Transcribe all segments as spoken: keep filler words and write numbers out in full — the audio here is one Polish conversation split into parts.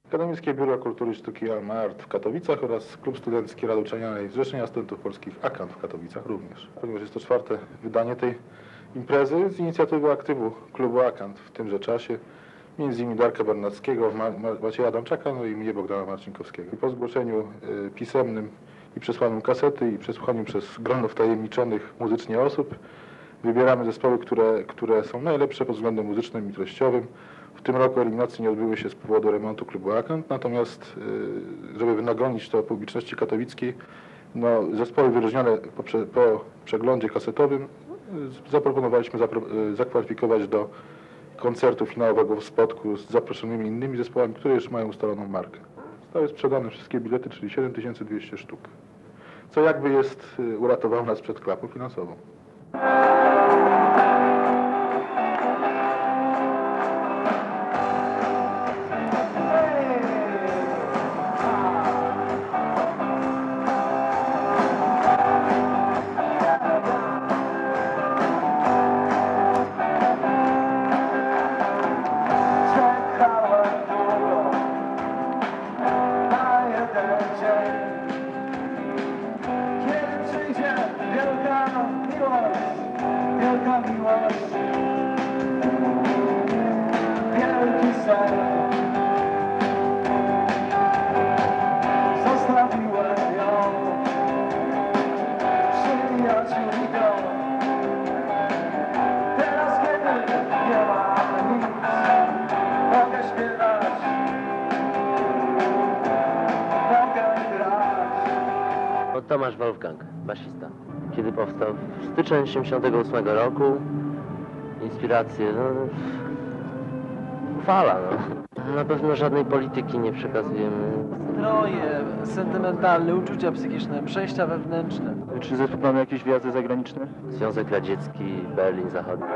Akademickie Biuro Kultury i Sztuki Alma Art w Katowicach oraz Klub Studencki Rady Uczelnianej Zrzeszenia Studentów Polskich AKANT w Katowicach również. Ponieważ jest to czwarte wydanie tej imprezy z inicjatywy aktywu klubu AKANT w tymże czasie, między innymi Darka Bernackiego, Ma Macieja Adamczaka, no i mnie, Bogdana Marcinkowskiego. I po zgłoszeniu y, pisemnym i przesłaniu kasety i przesłuchaniu przez grono wtajemniczonych muzycznie osób wybieramy zespoły, które, które są najlepsze pod względem muzycznym i treściowym. W tym roku eliminacje nie odbyły się z powodu remontu klubu AKANT, natomiast żeby wynagrodzić to publiczności katowickiej, no, zespoły wyróżnione po, prze, po przeglądzie kasetowym zaproponowaliśmy zapro, zakwalifikować do koncertu finałowego w Spodku z zaproszonymi innymi zespołami, które już mają ustaloną markę. Zostały sprzedane wszystkie bilety, czyli siedem tysięcy dwieście sztuk, co jakby jest uratowało nas przed klapą finansową. Tomasz Wolfgang, basista. Kiedy powstał? W styczniu osiemdziesiątego ósmego roku. Inspiracje, no... fala, no. Na pewno żadnej polityki nie przekazujemy. Stroje, sentymentalne, uczucia psychiczne, przejścia wewnętrzne. Czy zespół mamy jakieś wjazdy zagraniczne? Związek Radziecki, Berlin Zachodni.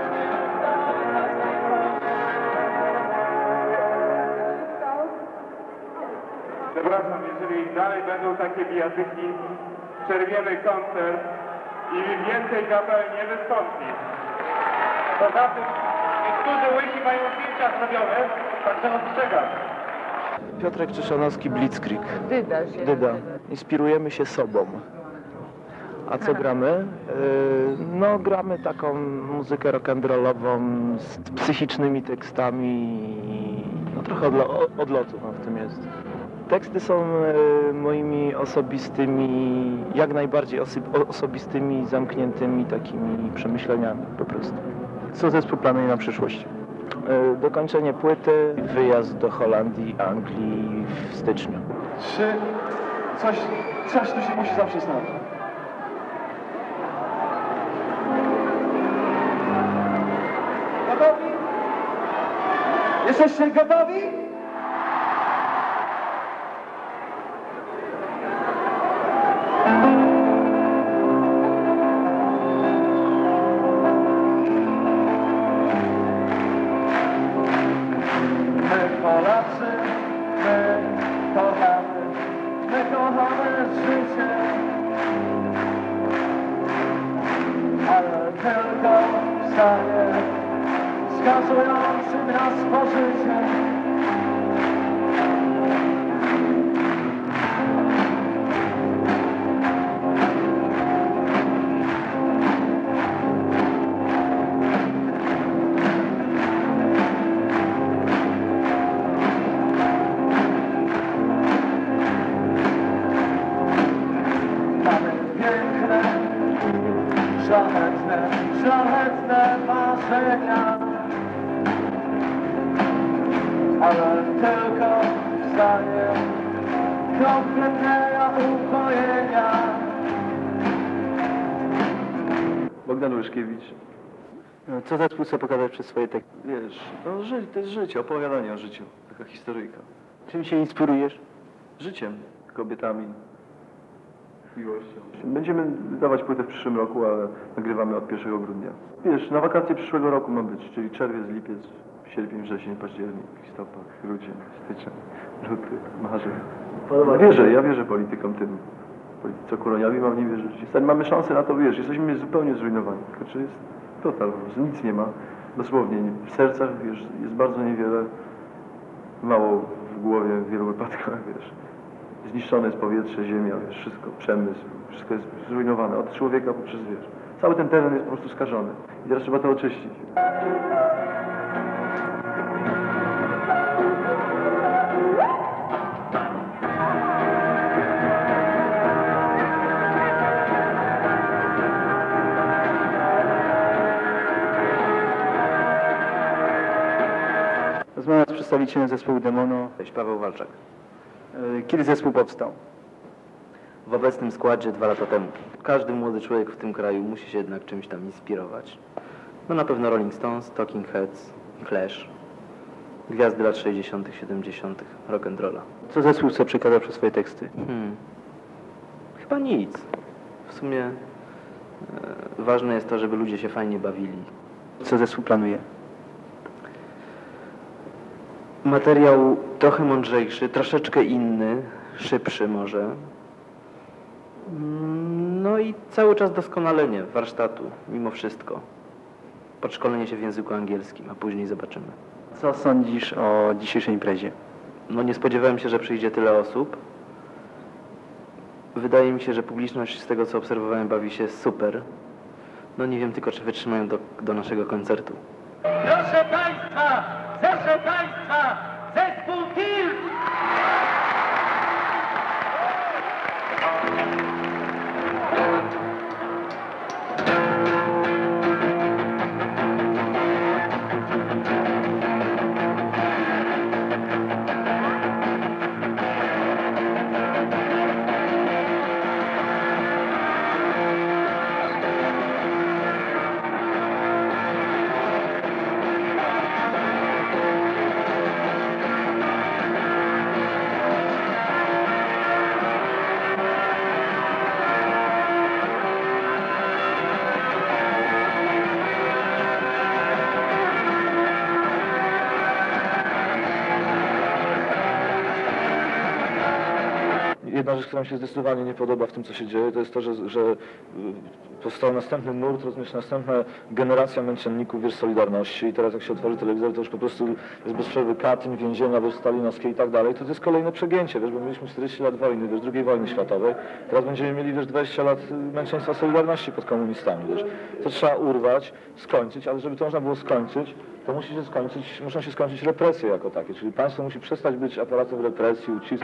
Przepraszam, jeżeli dalej będą takie bijatyki, przerwiemy koncert i więcej kapel nie wystąpi. Poza tym niektórzy łysi mają zdjęcia zrobione, także ostrzegam. Piotrek Czyszanowski, Blitzkrieg. Dyda się Dyda. Inspirujemy się sobą. A co gramy? No, gramy taką muzykę rock'n'rollową z psychicznymi tekstami. No, trochę odlo odlotu no, w tym jest. Teksty są e, moimi osobistymi, jak najbardziej oso osobistymi, zamkniętymi takimi przemyśleniami po prostu. Co zespół planuje na przyszłość? E, dokończenie płyty, wyjazd do Holandii, Anglii w styczniu. Czy coś, coś tu się musi zawsze stać? Gotowi? Jesteście gotowi? Polacy, my kochamy, my kochamy życie, ale tylko w stanie skazującym nas pożycie. Szlachetne, szlachetne marzenia, ale tylko w stanie kompletnego upojenia. Bogdan Łyszkiewicz. Co zespół chce pokazać przez swoje teksty? Wiesz, no ży to jest życie, opowiadanie o życiu. Taka historyjka. Czym się inspirujesz? Życiem, kobietami, miłością. Będziemy wydawać płytę w przyszłym roku, ale nagrywamy od pierwszego grudnia. Wiesz, na wakacje przyszłego roku ma być, czyli czerwiec, lipiec, sierpień, wrzesień, październik, listopad, grudzień, styczeń, luty, marzec. Wierzę, ja wierzę politykom tym. Co Kuroniowi mam nie wierzyć. Mamy szansę na to, wiesz, jesteśmy zupełnie zrujnowani. Znaczy jest total, po prostu nic nie ma. Dosłownie, w sercach, wiesz, jest bardzo niewiele, mało w głowie w wielu wypadkach, wiesz. Zniszczone jest powietrze, ziemia, wiesz, wszystko, przemysł, wszystko jest zrujnowane, od człowieka poprzez, wiesz. Cały ten teren jest po prostu skażony i teraz trzeba to oczyścić. Rozmawiam z przedstawicielem zespołu Demono. Cześć, Paweł Walczak. Kiedy zespół powstał? W obecnym składzie dwa lata temu. Każdy młody człowiek w tym kraju musi się jednak czymś tam inspirować. No na pewno Rolling Stones, Talking Heads, Clash, gwiazdy lat sześćdziesiątych, siedemdziesiątych, rock and rolla. Co zespół chce przekazać przez swoje teksty? Hmm. Chyba nic. W sumie e, ważne jest to, żeby ludzie się fajnie bawili. Co zespół planuje? Materiał trochę mądrzejszy, troszeczkę inny, szybszy może. Mm, No i cały czas doskonalenie warsztatu, mimo wszystko. Podszkolenie się w języku angielskim, a później zobaczymy. Co sądzisz o dzisiejszej imprezie? No nie spodziewałem się, że przyjdzie tyle osób. Wydaje mi się, że publiczność z tego, co obserwowałem, bawi się super. No nie wiem tylko, czy wytrzymają do, do naszego koncertu. Proszę Państwa, proszę Państwa, zespół Tilt! Jedna rzecz, która mi się zdecydowanie nie podoba w tym, co się dzieje, to jest to, że, że powstał następny nurt, rozumiesz, następna generacja męczenników, wiesz, Solidarności i teraz jak się otworzy telewizor, to już po prostu jest bez przerwy Katyń, więzienia, wiesz, stalinowskie i tak dalej, to, to jest kolejne przegięcie, wiesz, bo mieliśmy czterdzieści lat wojny, wiesz, drugiej wojny światowej, teraz będziemy mieli, wiesz, dwadzieścia lat męczeństwa Solidarności pod komunistami, wiesz. To trzeba urwać, skończyć, ale żeby to można było skończyć, to musi się skończyć, muszą się skończyć represje jako takie, czyli państwo musi przestać być aparatem represji, ucisku.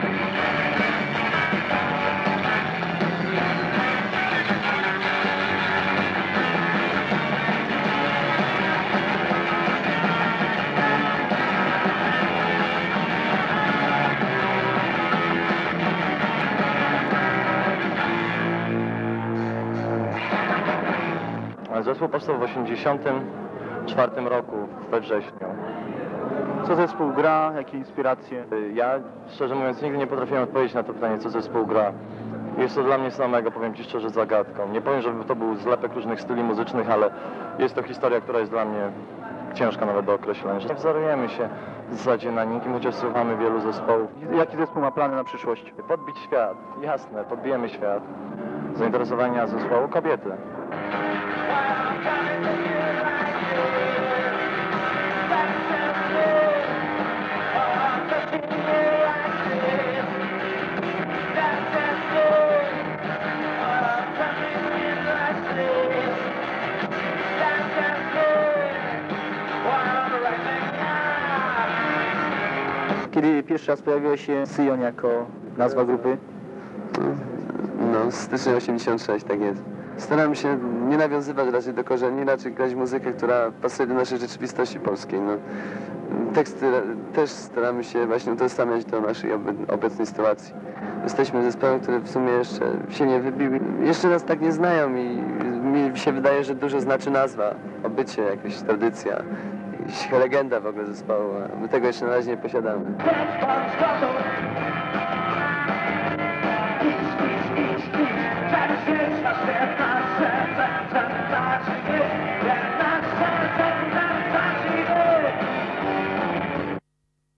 Zespół powstał w osiemdziesiątym czwartym roku, we wrześniu. Co zespół gra? Jakie inspiracje? Ja, szczerze mówiąc, nigdy nie potrafiłem odpowiedzieć na to pytanie, co zespół gra. Jest to dla mnie samego, powiem Ci szczerze, zagadką. Nie powiem, żeby to był zlepek różnych styli muzycznych, ale jest to historia, która jest dla mnie ciężka nawet do określenia. Nie wzorujemy się w zasadzie na nikim, chociaż słuchamy wielu zespołów. Jaki zespół ma plany na przyszłość? Podbić świat, jasne, podbijemy świat. Zainteresowania zespołu kobiety. Kiedy pierwszy raz pojawiła się Syjon jako nazwa grupy? No, styczeń osiemdziesiąt sześć, tak jest. Staramy się nie nawiązywać raczej do korzeni, raczej grać muzykę, która pasuje do naszej rzeczywistości polskiej. No, teksty też staramy się właśnie utożsamiać do naszej obecnej sytuacji. Jesteśmy zespołem, który w sumie jeszcze się nie wybił. Jeszcze nas tak nie znają i mi się wydaje, że dużo znaczy nazwa, obycie, jakaś tradycja, jakaś legenda w ogóle zespołu. My tego jeszcze na razie nie posiadamy.